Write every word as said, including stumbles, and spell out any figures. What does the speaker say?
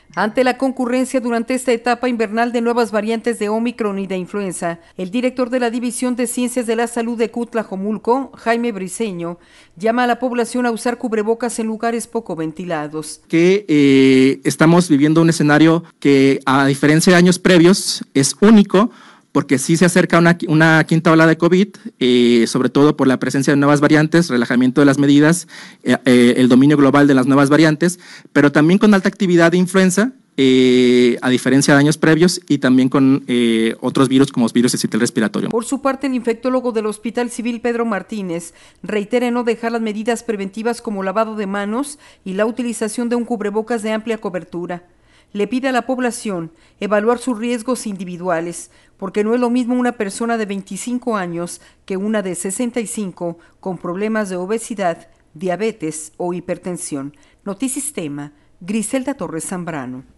Ante la concurrencia durante esta etapa invernal de nuevas variantes de Omicron y de influenza, el director de la División de Ciencias de la Salud de Cutlajomulco, Jaime Briceño, llama a la población a usar cubrebocas en lugares poco ventilados. Que eh, estamos viviendo un escenario que, a diferencia de años previos, es único, porque sí se acerca una, una quinta ola de COVID, eh, sobre todo por la presencia de nuevas variantes, relajamiento de las medidas, eh, eh, el dominio global de las nuevas variantes, pero también con alta actividad de influenza, eh, a diferencia de años previos, y también con eh, otros virus como los virus de sistema respiratorio. Por su parte, el infectólogo del Hospital Civil Pedro Martínez reitera no dejar las medidas preventivas como lavado de manos y la utilización de un cubrebocas de amplia cobertura. Le pide a la población evaluar sus riesgos individuales, porque no es lo mismo una persona de veinticinco años que una de sesenta y cinco con problemas de obesidad, diabetes o hipertensión. Notisistema, Griselda Torres Zambrano.